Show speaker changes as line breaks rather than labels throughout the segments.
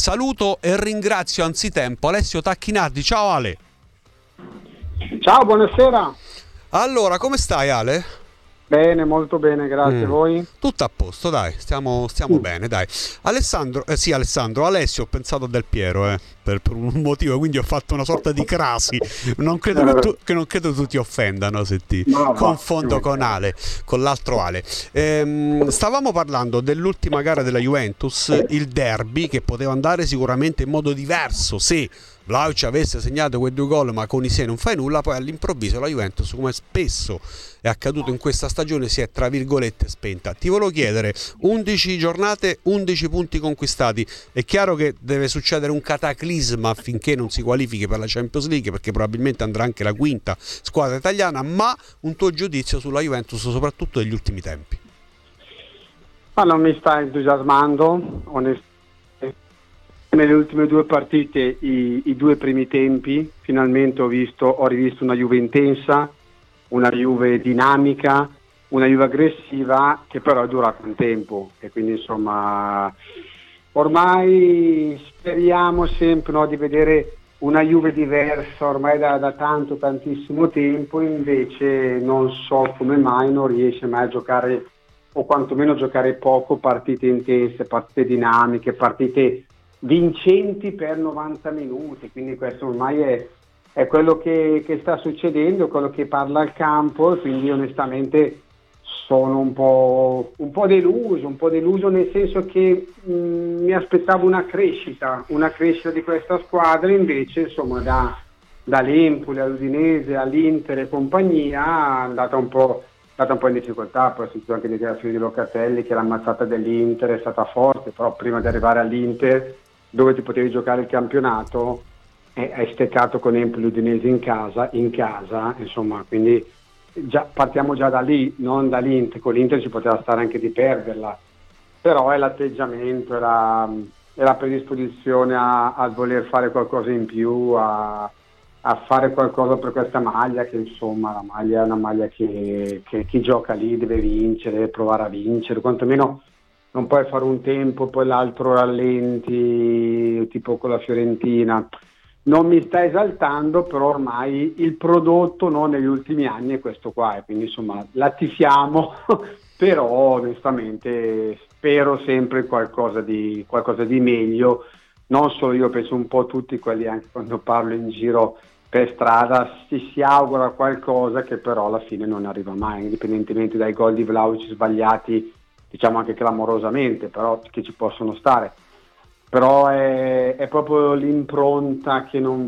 saluto e ringrazio anzitempo Alessio Tacchinardi. Ciao Ale.
Ciao, buonasera.
Allora, come stai Ale?
Bene, molto bene, grazie. Voi?
Tutto a posto, dai, stiamo bene, dai. Alessio, ho pensato a Del Piero, per un motivo, quindi ho fatto una sorta di crasi. Non credo che tu ti offendano se ti confondo con Ale, con l'altro Ale. Stavamo parlando dell'ultima gara della Juventus, il derby, che poteva andare sicuramente in modo diverso se Vlahovic avesse segnato quei 2 gol, ma con i 6 non fai nulla. Poi all'improvviso la Juventus, come spesso è accaduto in questa stagione, si è tra virgolette spenta. Ti volevo chiedere, 11 giornate, 11 punti conquistati. È chiaro che deve succedere un cataclisma affinché non si qualifichi per la Champions League, perché probabilmente andrà anche la quinta squadra italiana, ma un tuo giudizio sulla Juventus, soprattutto degli ultimi tempi?
Ma non mi sta entusiasmando, onestamente. Nelle ultime 2 partite, i 2 primi tempi, finalmente ho rivisto una Juve intensa, una Juve dinamica, una Juve aggressiva, che però è durata un tempo, e quindi insomma ormai speriamo sempre, di vedere una Juve diversa ormai da tantissimo tempo. Invece non so come mai non riesce mai a giocare, o quantomeno giocare poco, partite intense, partite dinamiche, partite vincenti per 90 minuti, quindi questo ormai è quello che sta succedendo, quello che parla al campo, e quindi onestamente sono un po' deluso, nel senso che mi aspettavo una crescita di questa squadra. Invece insomma dall'Empoli all'Udinese all'Inter e compagnia è andata un po' in difficoltà. Poi ho sentito anche le dichiarazioni di Locatelli che l'ammazzata dell'Inter è stata forte, però prima di arrivare all'Inter, dove ti potevi giocare il campionato, hai steccato con Empoli e Udinese in casa, insomma, quindi partiamo già da lì, non dall'Inter. Con l'Inter ci poteva stare anche di perderla, però è l'atteggiamento, è la predisposizione a voler fare qualcosa in più, a fare qualcosa per questa maglia, che insomma la maglia è una maglia che chi gioca lì deve vincere, deve provare a vincere, quantomeno non puoi fare un tempo poi l'altro rallenti, tipo con la Fiorentina. Non mi sta esaltando, però ormai il prodotto negli ultimi anni è questo qua, e quindi insomma la tifiamo, però onestamente spero sempre qualcosa di meglio. Non solo io, penso un po' tutti quelli, anche quando parlo in giro per strada, si augura qualcosa che però alla fine non arriva mai, indipendentemente dai gol di Vlahovic sbagliati, diciamo anche clamorosamente, però che ci possono stare. Però è proprio l'impronta che non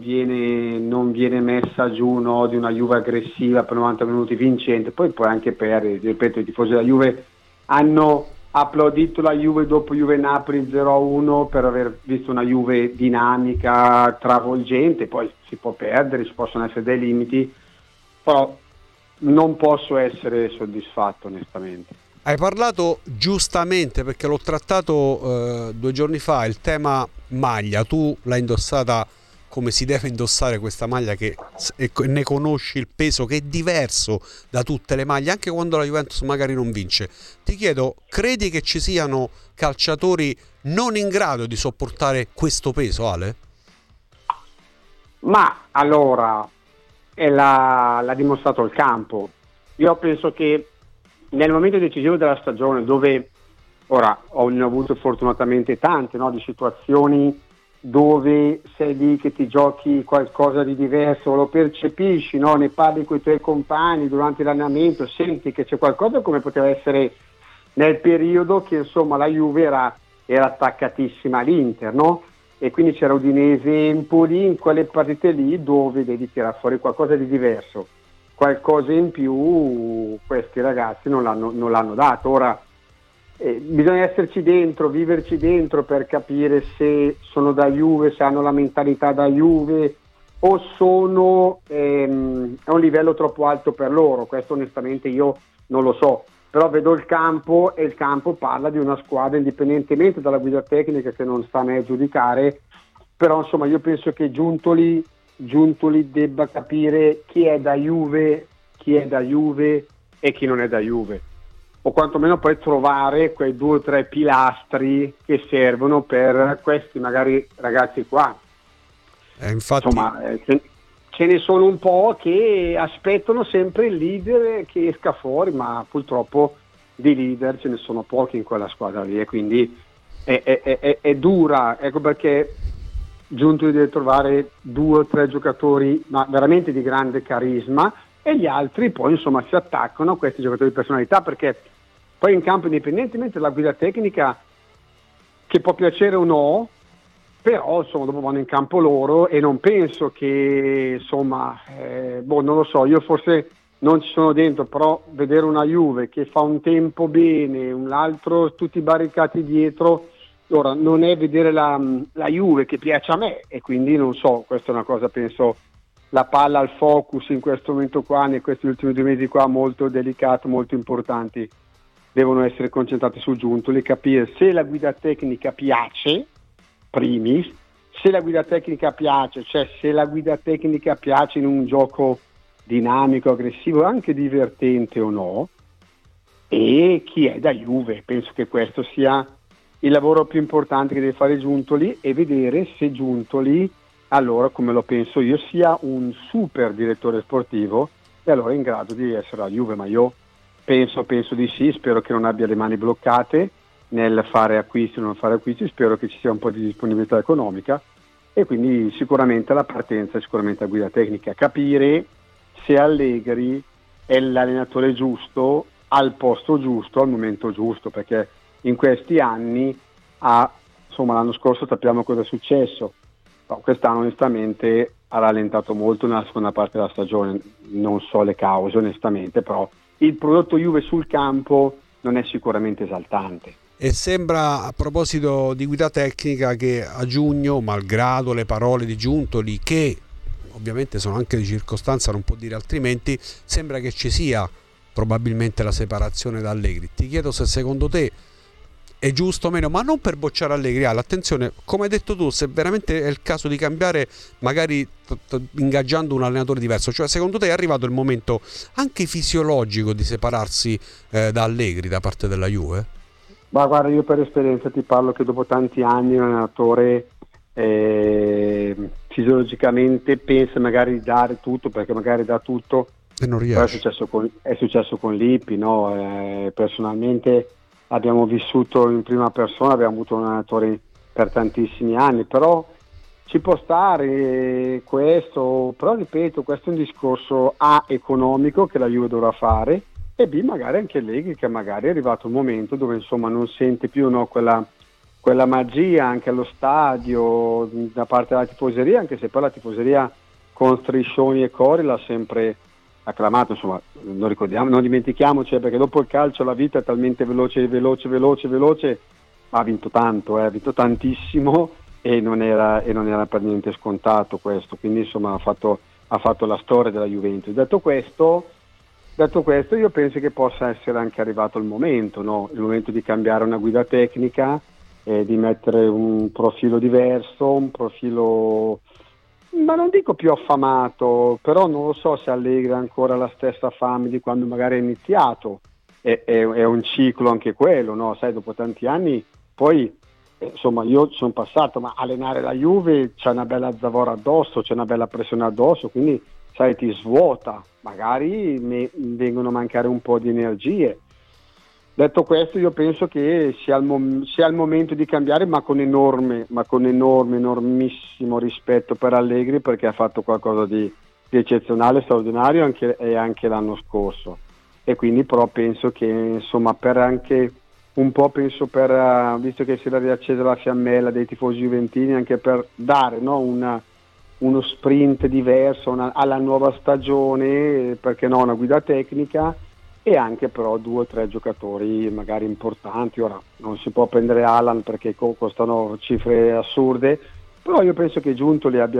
viene messa giù, di una Juve aggressiva per 90 minuti vincente. Poi puoi anche perdere, ripeto, i tifosi della Juve hanno applaudito la Juve dopo Juve-Napoli 0-1 per aver visto una Juve dinamica, travolgente. Poi si può perdere, ci possono essere dei limiti, però non posso essere soddisfatto onestamente.
Hai parlato giustamente, perché l'ho trattato 2 giorni fa, il tema maglia. Tu l'hai indossata come si deve indossare questa maglia, che ne conosci il peso, che è diverso da tutte le maglie, anche quando la Juventus magari non vince. Ti chiedo, credi che ci siano calciatori non in grado di sopportare questo peso, Ale?
Ma allora l'ha dimostrato il campo. Io penso che nel momento decisivo della stagione, dove ora ho avuto fortunatamente tante, di situazioni dove sei lì che ti giochi qualcosa di diverso, lo percepisci, ne parli con i tuoi compagni durante l'allenamento, senti che c'è qualcosa, come poteva essere nel periodo che insomma la Juve era attaccatissima all'Inter, e quindi c'era Udinese-Empoli, in quelle partite lì dove devi tirare fuori qualcosa di diverso, qualcosa in più. Questi ragazzi non l'hanno dato. Ora bisogna esserci dentro, viverci dentro per capire se sono da Juve, se hanno la mentalità da Juve, o sono a un livello troppo alto per loro. Questo onestamente io non lo so, però vedo il campo, e il campo parla di una squadra, indipendentemente dalla guida tecnica, che non sta a me a giudicare. Però insomma io penso che Giuntoli debba capire chi è da Juve e chi non è da Juve. o quantomeno poi trovare quei 2 o 3 pilastri che servono per questi magari ragazzi qua.
Infatti...
Insomma, ce ne sono un po' che aspettano sempre il leader che esca fuori, ma purtroppo di leader ce ne sono pochi in quella squadra lì, e quindi è dura, ecco perché Giuntoli deve trovare 2 o 3 giocatori ma veramente di grande carisma, e gli altri poi insomma si attaccano a questi giocatori di personalità, perché poi in campo, indipendentemente dalla guida tecnica che può piacere o no, però insomma dopo vanno in campo loro, e non penso che insomma non lo so, io forse non ci sono dentro, però vedere una Juve che fa un tempo bene, un altro tutti barricati dietro, ora non è vedere la Juve che piace a me, e quindi non so, questa è una cosa, penso, la palla al focus in questo momento qua, in questi ultimi 2 mesi qua, molto delicato, molto importanti, devono essere concentrati su Giuntoli, capire se la guida tecnica piace, primis, se la guida tecnica piace, cioè se la guida tecnica piace in un gioco dinamico, aggressivo, anche divertente o no, e chi è da Juve. Penso che questo sia il lavoro più importante che deve fare Giuntoli, e vedere se Giuntoli, allora, come lo penso io, sia un super direttore sportivo, e allora è in grado di essere la Juve. Ma io penso di sì, spero che non abbia le mani bloccate nel fare acquisti o non fare acquisti, spero che ci sia un po' di disponibilità economica, e quindi sicuramente la partenza, sicuramente la guida tecnica, capire se Allegri è l'allenatore giusto, al posto giusto, al momento giusto, perché in questi anni insomma l'anno scorso sappiamo cosa è successo, no, quest'anno onestamente ha rallentato molto nella seconda parte della stagione, non so le cause onestamente, però il prodotto Juve sul campo non è sicuramente esaltante.
E sembra, a proposito di guida tecnica, che a giugno, malgrado le parole di Giuntoli, che ovviamente sono anche di circostanza, non può dire altrimenti, sembra che ci sia probabilmente la separazione da Allegri. Ti chiedo se secondo te è giusto o meno, ma non per bocciare Allegri, attenzione, come hai detto tu, se veramente è il caso di cambiare, magari ingaggiando un allenatore diverso, cioè secondo te è arrivato il momento anche fisiologico di separarsi da Allegri da parte della Juve?
Ma guarda, io per esperienza ti parlo che dopo tanti anni un allenatore fisiologicamente pensa magari di dare tutto, perché magari dà tutto,
e non riesce.
È successo con Lippi, no? Personalmente abbiamo vissuto in prima persona, abbiamo avuto un allenatore per tantissimi anni, però ci può stare questo, però ripeto, questo è un discorso A, economico, che la Juve dovrà fare, e B, magari anche Allegri, che magari è arrivato un momento dove insomma non sente più, no, quella magia anche allo stadio da parte della tifoseria, anche se poi la tifoseria con striscioni e cori l'ha sempre acclamato, insomma, non dimentichiamoci, perché dopo il calcio la vita è talmente veloce, ha vinto tanto, ha vinto tantissimo, e non era per niente scontato questo, quindi insomma ha fatto la storia della Juventus. Detto questo, io penso che possa essere anche arrivato il momento, no? Il momento di cambiare una guida tecnica, di mettere un profilo diverso, un profilo, ma non dico più affamato, però non lo so se Allegri ha ancora la stessa fame di quando magari è iniziato, è un ciclo anche quello, no? Sai, dopo tanti anni poi insomma io sono passato, ma allenare la Juve c'è una bella zavorra addosso, c'è una bella pressione addosso, quindi sai, ti svuota, magari vengono a mancare un po' di energie. Detto questo, io penso che sia il momento di cambiare, ma con enormissimo rispetto per Allegri, perché ha fatto qualcosa di eccezionale, straordinario anche l'anno scorso, e quindi però penso che insomma visto che si era riaccesa la fiammella dei tifosi juventini, anche per dare, no, uno sprint diverso alla nuova stagione, perché no, una guida tecnica, e anche però 2 o 3 giocatori magari importanti. Ora non si può prendere Haaland perché costano cifre assurde, però io penso che Giuntoli abbia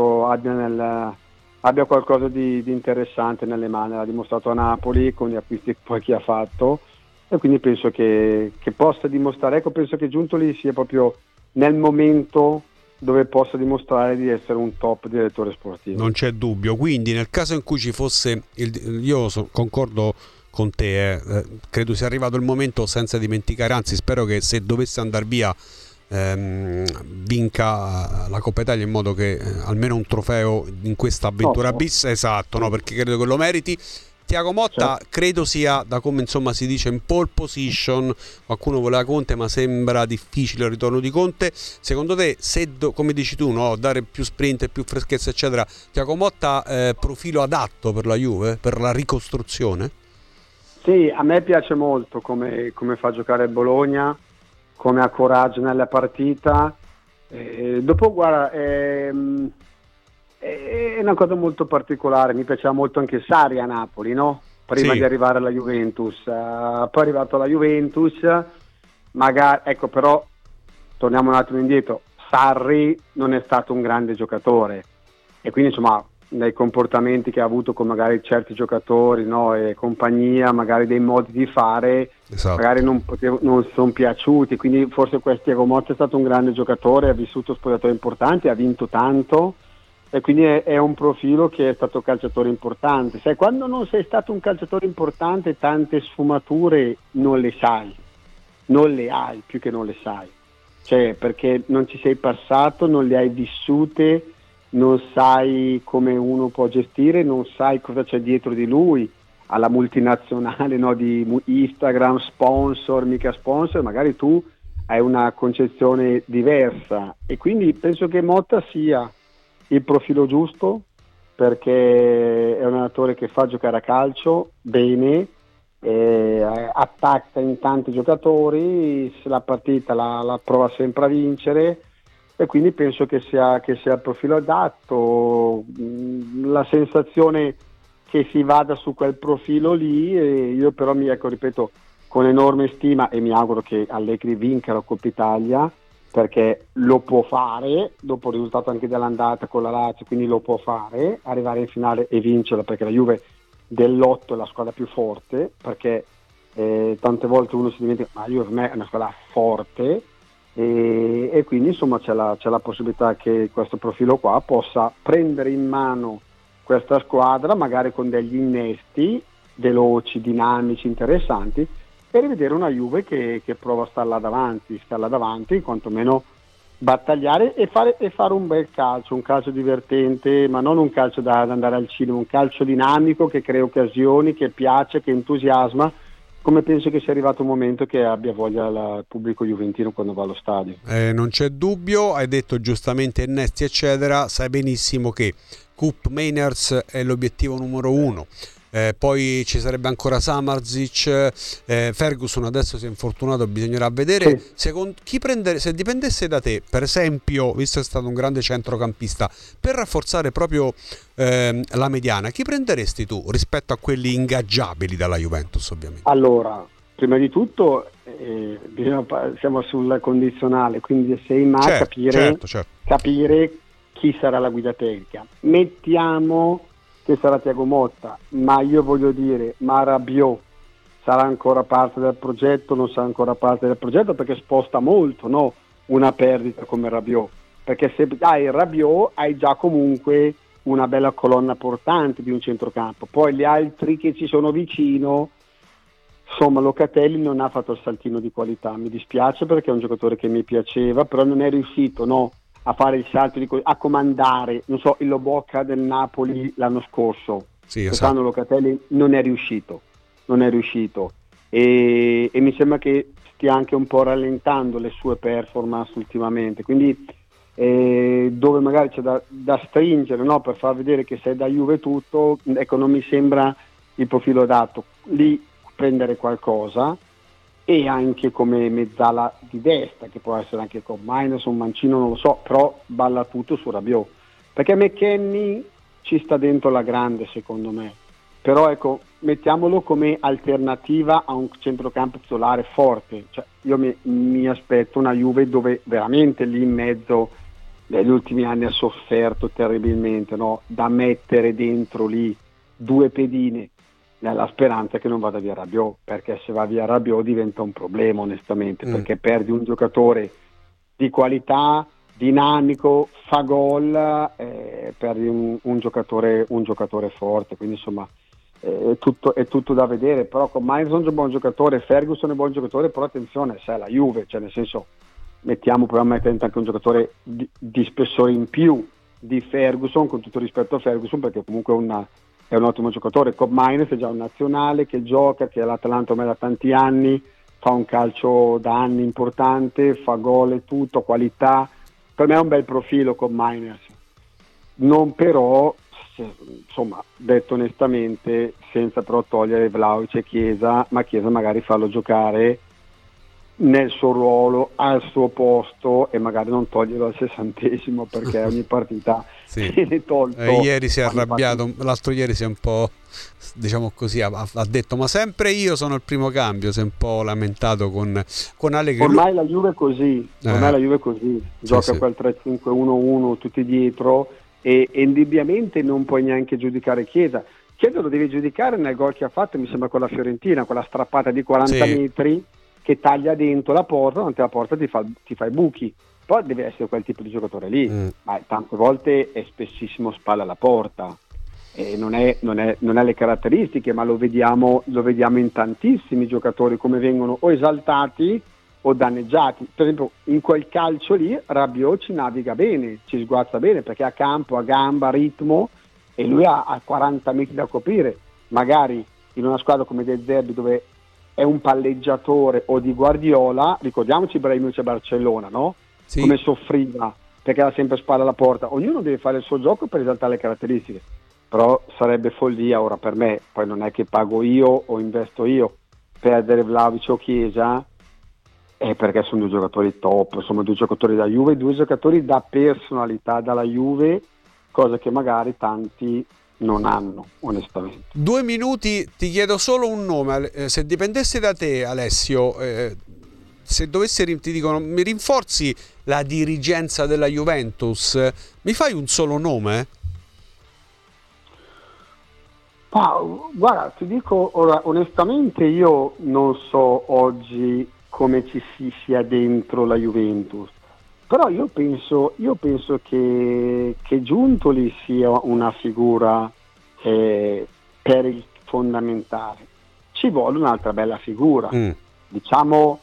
qualcosa di interessante nelle mani, l'ha dimostrato a Napoli con gli acquisti poi che ha fatto, e quindi penso che possa dimostrare, penso che Giuntoli sia proprio nel momento dove possa dimostrare di essere un top direttore sportivo.
Non c'è dubbio, quindi nel caso in cui ci fosse concordo con te. Credo sia arrivato il momento, senza dimenticare, anzi spero che se dovesse andare via vinca la Coppa Italia, in modo che almeno un trofeo in questa avventura bis, esatto, no, perché credo che lo meriti. Tiago Motta credo sia, da come insomma si dice, in pole position. Qualcuno voleva Conte, ma sembra difficile il ritorno di Conte. Secondo te, se come dici tu, no, dare più sprint, più freschezza eccetera, Tiago Motta profilo adatto per la Juve, per la ricostruzione?
Sì, a me piace molto come fa giocare il Bologna, come ha coraggio nella partita. Dopo guarda, è una cosa molto particolare, mi piaceva molto anche Sarri a Napoli, no? Prima di arrivare alla Juventus, poi è arrivato alla Juventus, magari, ecco, però torniamo un attimo indietro, Sarri non è stato un grande giocatore e quindi insomma nei comportamenti che ha avuto con magari certi giocatori, no, e compagnia, magari dei modi di fare, magari non sono piaciuti, quindi forse Tiago Motta è stato un grande giocatore, ha vissuto spogliatoi importanti, ha vinto tanto e quindi è un profilo che è stato calciatore importante. Sai, quando non sei stato un calciatore importante, tante sfumature non le sai, non le hai, più che non le sai, cioè perché non ci sei passato, non le hai vissute, non sai come uno può gestire, non sai cosa c'è dietro di lui, alla multinazionale, no, di Instagram, sponsor, mica sponsor, magari tu hai una concezione diversa e quindi penso che Motta sia il profilo giusto, perché è un allenatore che fa giocare a calcio bene, attacca in tanti giocatori, se la partita la prova sempre a vincere e quindi penso che sia il profilo adatto. La sensazione che si vada su quel profilo lì, e io però ripeto, con enorme stima, e mi auguro che Allegri vinca la Coppa Italia, perché lo può fare, dopo il risultato anche dell'andata con la Lazio, quindi lo può fare, arrivare in finale e vincerla, perché la Juve dell'8 è la squadra più forte, perché tante volte uno si dimentica, ma la Juve per me è una squadra forte, e quindi insomma c'è la possibilità che questo profilo qua possa prendere in mano questa squadra, magari con degli innesti veloci, dinamici, interessanti, e rivedere una Juve che prova a starla davanti, quantomeno battagliare e fare un bel calcio, un calcio divertente, ma non un calcio da andare al cinema, un calcio dinamico che crea occasioni, che piace, che entusiasma, come penso che sia arrivato un momento che abbia voglia il pubblico juventino quando va allo stadio.
Non c'è dubbio, hai detto giustamente innesti eccetera, sai benissimo che Cup Mainers è l'obiettivo numero uno. Poi ci sarebbe ancora Samardzic, Ferguson adesso si è infortunato, bisognerà vedere.
Sì.
Secondo se dipendesse da te, per esempio, visto che è stato un grande centrocampista, per rafforzare proprio la mediana, chi prenderesti tu rispetto a quelli ingaggiabili dalla Juventus, ovviamente?
Allora, prima di tutto siamo sul condizionale, quindi sei capire chi sarà la guida tecnica. Mettiamo che sarà Thiago Motta, ma io voglio dire, ma Rabiot sarà ancora parte del progetto, non sarà ancora parte del progetto, perché sposta molto, no? Una perdita come Rabiot, perché se hai Rabiot hai già comunque una bella colonna portante di un centrocampo, poi gli altri che ci sono vicino, insomma Locatelli non ha fatto il saltino di qualità, mi dispiace perché è un giocatore che mi piaceva, però non è riuscito, no, a fare il salto a comandare, non so, il Lobotka del Napoli l'anno scorso.
Sì,
quest'anno Locatelli non è riuscito e mi sembra che stia anche un po' rallentando le sue performance ultimamente, quindi dove magari c'è da stringere, no, per far vedere che sei da Juve tutto, ecco, non mi sembra il profilo adatto lì, prendere qualcosa, e anche come mezzala di destra, che può essere anche con Minus, un mancino, non lo so, però balla tutto su Rabiot, perché McKennie ci sta dentro la grande secondo me, però ecco, mettiamolo come alternativa a un centrocampo titolare forte, cioè io mi aspetto una Juve dove veramente lì in mezzo negli ultimi anni ha sofferto terribilmente, no? Da mettere dentro lì due pedine, nella speranza che non vada via Rabiot, perché se va via Rabiot diventa un problema onestamente, perché perdi un giocatore di qualità, dinamico, fa gol, perdi un giocatore forte, quindi insomma è tutto da vedere, però con Mason è un buon giocatore, Ferguson è un buon giocatore, però attenzione, se è la Juve, cioè nel senso, proviamo a mettere anche un giocatore di spessore in più di Ferguson, con tutto rispetto a Ferguson, perché comunque è un ottimo giocatore. Cobb Miners è già un nazionale che gioca, che è all'Atalanta ormai da tanti anni, fa un calcio da anni importante, fa gol e tutto, qualità. Per me è un bel profilo Cobb Miners, non però, insomma, detto onestamente, senza però togliere Vlahovic e Chiesa, ma Chiesa magari farlo giocare nel suo ruolo, al suo posto, e magari non toglierlo al 60°, perché ogni partita viene tolto.
Ieri si è arrabbiato, l'altro ieri si è un po', diciamo così, ha detto ma sempre io sono il primo cambio, si è un po' lamentato con Allegri.
Ormai la Juve è così, gioca quel 3-5-1-1 tutti dietro, e indubbiamente non puoi neanche giudicare Chiesa lo devi giudicare nel gol che ha fatto, mi sembra con la Fiorentina, quella strappata di 40 metri che taglia dentro la porta, davanti alla porta ti fa i buchi. Poi deve essere quel tipo di giocatore lì, ma tante volte è spessissimo spalla alla porta, e non è le caratteristiche, ma lo vediamo in tantissimi giocatori come vengono o esaltati o danneggiati. Per esempio in quel calcio lì Rabiot ci naviga bene, ci sguazza bene, perché ha campo, ha gamba, ritmo, e lui ha 40 metri da coprire. Magari in una squadra come De Zerbi, dove è un palleggiatore, o di Guardiola, ricordiamoci Ibrahimovic a Barcellona, no? Sì. Come soffriva, perché era sempre spalla alla porta. Ognuno deve fare il suo gioco per esaltare le caratteristiche, però sarebbe follia ora per me, poi non è che pago io o investo io, perdere Vlahovic o Chiesa, perché sono due giocatori top, sono due giocatori da Juve, due giocatori da personalità dalla Juve, cosa che magari tanti non hanno, onestamente.
2 minuti, ti chiedo solo un nome. Se dipendesse da te, Alessio, se ti dicono mi rinforzi la dirigenza della Juventus, mi fai un solo nome?
Guarda, ti dico ora, onestamente io non so oggi come ci si sia dentro la Juventus, però io penso che Giuntoli sia una figura per il fondamentale. Ci vuole un'altra bella figura. Diciamo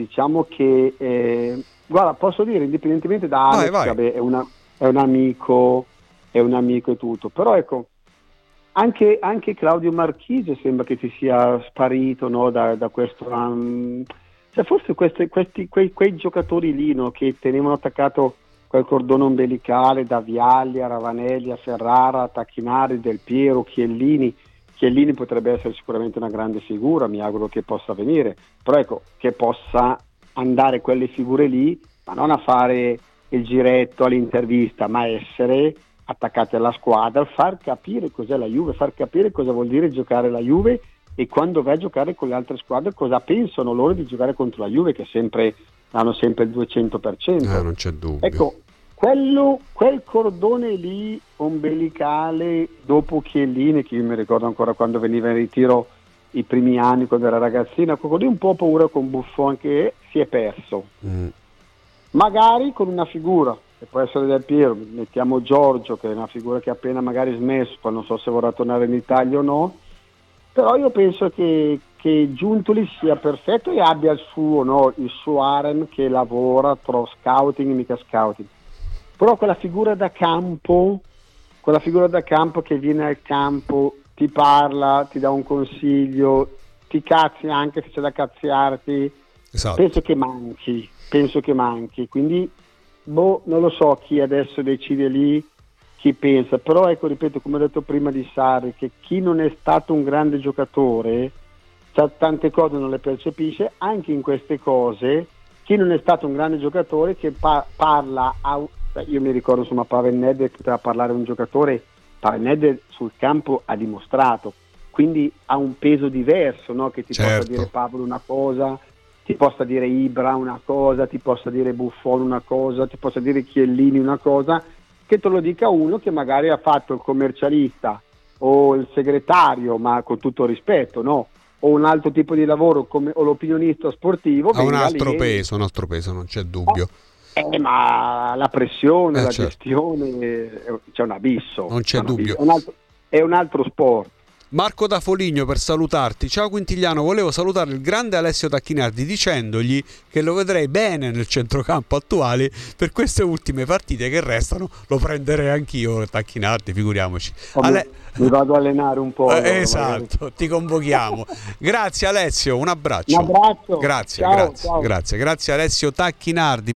che guarda, posso dire, indipendentemente da Alex, vai. Vabbè, è un amico e tutto, però ecco, anche Claudio Marchise sembra che ci sia sparito, no, da questo cioè forse quei giocatori lì, no, che tenevano attaccato quel cordone ombelicale, da Vialli a Ravanelli a Ferrara a Tacchinari, Del Piero, Chiellini potrebbe essere sicuramente una grande figura, mi auguro che possa venire, però ecco, che possa andare quelle figure lì, ma non a fare il giretto all'intervista, ma essere attaccati alla squadra, far capire cos'è la Juve, far capire cosa vuol dire giocare la Juve, e quando vai a giocare con le altre squadre cosa pensano loro di giocare contro la Juve, che hanno sempre il 200%.
Non c'è dubbio.
Ecco, quel cordone lì ombelicale dopo Chiellini, che io mi ricordo ancora quando veniva in ritiro i primi anni, quando era ragazzina, quello lì un po' paura con Buffon, che si è perso. Magari con una figura, che può essere Del Piero, mettiamo Giorgio, che è una figura che ha appena magari smesso, poi non so se vorrà tornare in Italia o no, però io penso che Giuntoli sia perfetto e abbia il suo harem che lavora tra scouting e mica scouting, però quella figura da campo che viene al campo, ti parla, ti dà un consiglio, ti cazzi anche se c'è da cazziarti, esatto. Penso che manchi, quindi non lo so chi adesso decide lì, chi pensa, però ecco, ripeto, come ho detto prima di Sarri, che chi non è stato un grande giocatore tante cose non le percepisce, anche in queste cose chi non è stato un grande giocatore che parla io mi ricordo, insomma, Pavel Nedved poteva parlare a un giocatore, Pavel Nedved sul campo ha dimostrato, quindi ha un peso diverso, no? Che ti possa dire Pavel una cosa, ti possa dire Ibra una cosa, ti possa dire Buffon una cosa, ti possa dire Chiellini una cosa, che te lo dica uno che magari ha fatto il commercialista o il segretario, ma con tutto rispetto, no? O un altro tipo di lavoro o l'opinionista sportivo.
Ha un altro peso, non c'è dubbio.
Ma la pressione, la gestione, c'è un abisso.
Non c'è dubbio.
È un altro sport.
Marco da Foligno per salutarti. Ciao Quintigliano, volevo salutare il grande Alessio Tacchinardi dicendogli che lo vedrei bene nel centrocampo attuale per queste ultime partite che restano. Lo prenderei anch'io Tacchinardi, figuriamoci.
Mi vado a allenare un po'.
Esatto, magari. Ti convochiamo. Grazie Alessio, un abbraccio.
Un abbraccio.
Grazie,
ciao,
grazie,
ciao.
Grazie Alessio Tacchinardi.